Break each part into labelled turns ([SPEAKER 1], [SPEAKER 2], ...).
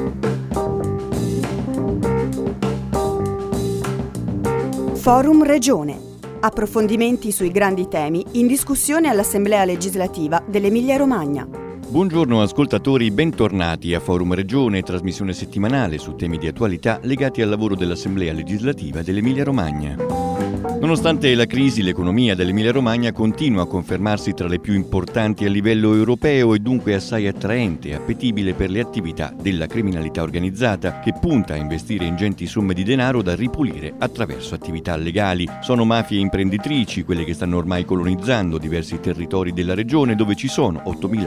[SPEAKER 1] Forum Regione. Approfondimenti sui grandi temi in discussione all'Assemblea legislativa dell'Emilia-Romagna.
[SPEAKER 2] Buongiorno ascoltatori, bentornati a Forum Regione, trasmissione settimanale su temi di attualità legati al lavoro dell'Assemblea legislativa dell'Emilia-Romagna. Nonostante la crisi, l'economia dell'Emilia-Romagna continua a confermarsi tra le più importanti a livello europeo e dunque assai attraente e appetibile per le attività della criminalità organizzata, che punta a investire ingenti somme di denaro da ripulire attraverso attività legali. Sono mafie imprenditrici quelle che stanno ormai colonizzando diversi territori della regione, dove ci sono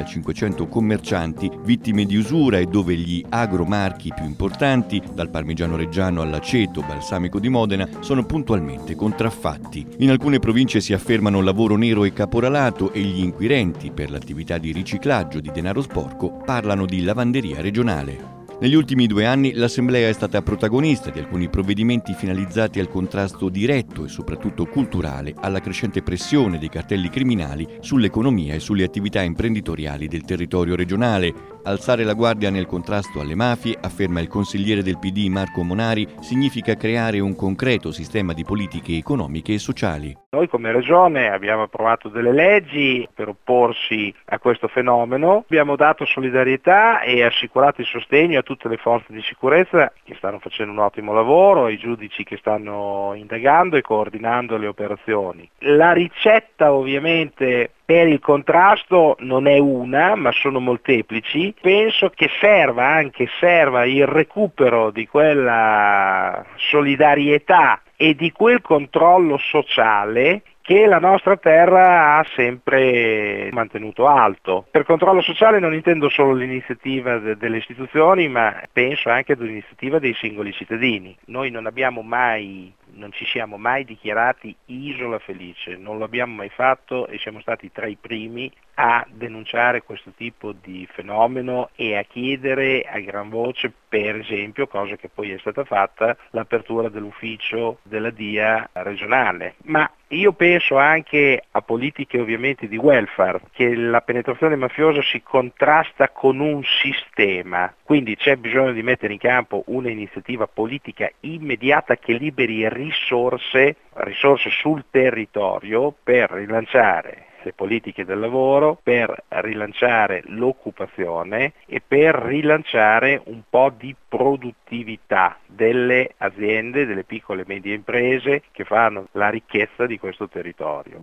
[SPEAKER 2] 8.500 commercianti vittime di usura e dove gli agromarchi più importanti, dal parmigiano reggiano all'aceto balsamico di Modena, sono puntualmente contraffatti. In alcune province si affermano lavoro nero e caporalato e gli inquirenti per l'attività di riciclaggio di denaro sporco parlano di lavanderia regionale. Negli ultimi 2 anni l'Assemblea è stata protagonista di alcuni provvedimenti finalizzati al contrasto diretto e soprattutto culturale alla crescente pressione dei cartelli criminali sull'economia e sulle attività imprenditoriali del territorio regionale. Alzare la guardia nel contrasto alle mafie, afferma il consigliere del PD Marco Monari, significa creare un concreto sistema di politiche economiche e sociali.
[SPEAKER 3] Noi come Regione abbiamo approvato delle leggi per opporsi a questo fenomeno, abbiamo dato solidarietà e assicurato il sostegno a tutte le forze di sicurezza che stanno facendo un ottimo lavoro, ai giudici che stanno indagando e coordinando le operazioni. La ricetta ovviamente per il contrasto non è una, ma sono molteplici. Penso che serva il recupero di quella solidarietà e di quel controllo sociale che la nostra terra ha sempre mantenuto alto. Per controllo sociale non intendo solo l'iniziativa delle istituzioni, ma penso anche ad un'iniziativa dei singoli cittadini. Noi non ci siamo mai dichiarati isola felice, non lo abbiamo mai fatto e siamo stati tra i primi a denunciare questo tipo di fenomeno e a chiedere a gran voce, per esempio, cosa che poi è stata fatta, l'apertura dell'ufficio della DIA regionale. Ma io penso anche a politiche ovviamente di welfare, che la penetrazione mafiosa si contrasta con un sistema, quindi c'è bisogno di mettere in campo un'iniziativa politica immediata che liberi risorse sul territorio per rilanciare le politiche del lavoro, per rilanciare l'occupazione e per rilanciare un po' di produttività delle aziende, delle piccole e medie imprese che fanno la ricchezza di questo territorio.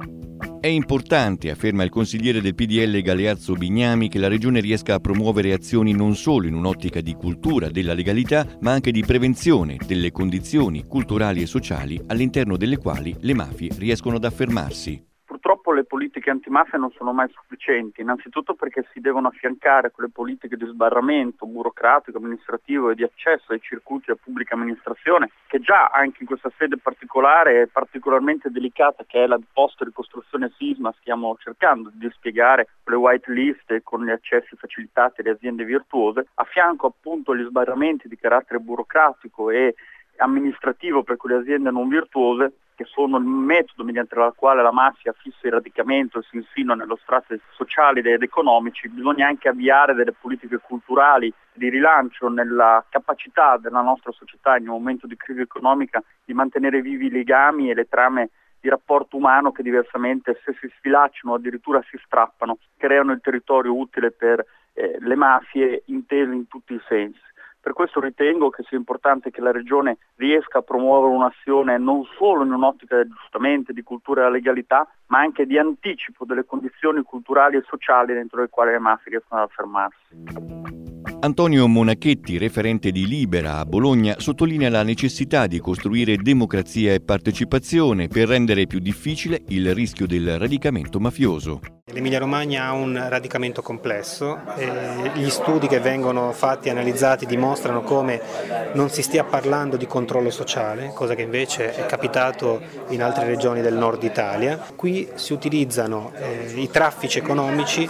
[SPEAKER 2] È importante, afferma il consigliere del PDL Galeazzo Bignami, che la Regione riesca a promuovere azioni non solo in un'ottica di cultura della legalità, ma anche di prevenzione delle condizioni culturali e sociali all'interno delle quali le mafie riescono ad affermarsi.
[SPEAKER 4] Purtroppo le politiche antimafia non sono mai sufficienti, innanzitutto perché si devono affiancare quelle politiche di sbarramento burocratico, amministrativo e di accesso ai circuiti della pubblica amministrazione, che già anche in questa sede particolare e particolarmente delicata che è la post-ricostruzione sisma stiamo cercando di dispiegare con le white list e con gli accessi facilitati alle aziende virtuose, a fianco appunto agli sbarramenti di carattere burocratico e amministrativo per quelle aziende non virtuose, che sono il metodo mediante il quale la mafia fissa il radicamento e si insinua nello strato sociali ed economici. Bisogna anche avviare delle politiche culturali di rilancio nella capacità della nostra società in un momento di crisi economica di mantenere vivi i legami e le trame di rapporto umano che diversamente, se si sfilacciano o addirittura si strappano, creano il territorio utile per le mafie intese in tutti i sensi. Per questo ritengo che sia importante che la Regione riesca a promuovere un'azione non solo in un'ottica giustamente di cultura e legalità, ma anche di anticipo delle condizioni culturali e sociali dentro le quali le mafie riescono ad affermarsi.
[SPEAKER 2] Antonio Monachetti, referente di Libera a Bologna, sottolinea la necessità di costruire democrazia e partecipazione per rendere più difficile il rischio del radicamento mafioso.
[SPEAKER 5] L'Emilia-Romagna ha un radicamento complesso e gli studi che vengono fatti e analizzati dimostrano come non si stia parlando di controllo sociale, cosa che invece è capitato in altre regioni del nord Italia. Qui si utilizzano i traffici economici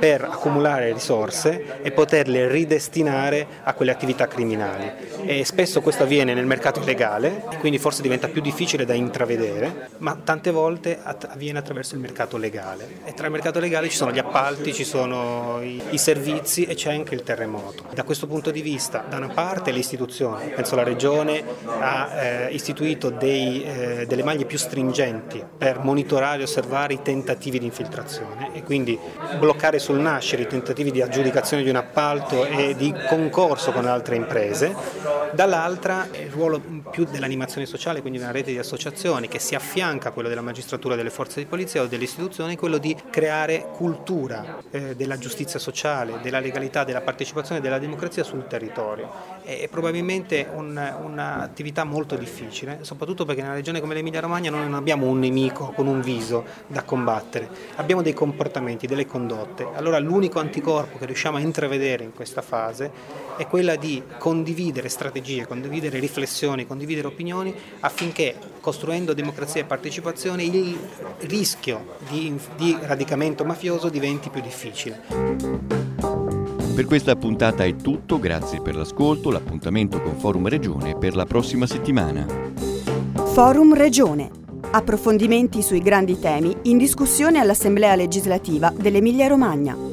[SPEAKER 5] per accumulare risorse e poterle ridestinare a quelle attività criminali. E spesso questo avviene nel mercato illegale, e quindi forse diventa più difficile da intravedere, ma tante volte avviene attraverso il mercato legale. E tra il mercato legale ci sono gli appalti, ci sono i servizi e c'è anche il terremoto. Da questo punto di vista, da una parte le istituzioni, penso la Regione ha istituito delle maglie più stringenti per monitorare e osservare i tentativi di infiltrazione e quindi bloccare sul nascere i tentativi di aggiudicazione di un appalto e di concorso con altre imprese. Dall'altra il ruolo più dell'animazione sociale, quindi una rete di associazioni che si affianca a quello della magistratura, delle forze di polizia o delle istituzioni, quello di creare cultura della giustizia sociale, della legalità, della partecipazione e della democrazia sul territorio. È probabilmente un'attività molto difficile, soprattutto perché nella regione come l'Emilia Romagna noi non abbiamo un nemico con un viso da combattere, abbiamo dei comportamenti, delle condotte. Allora l'unico anticorpo che riusciamo a intravedere in questa fase è quella di condividere strategie, condividere riflessioni, condividere opinioni affinché, costruendo democrazia e partecipazione, il rischio di radicamento mafioso diventi più difficile.
[SPEAKER 2] Per questa puntata è tutto, grazie per l'ascolto, l'appuntamento con Forum Regione per la prossima settimana.
[SPEAKER 1] Forum Regione. Approfondimenti sui grandi temi in discussione all'Assemblea legislativa dell'Emilia Romagna.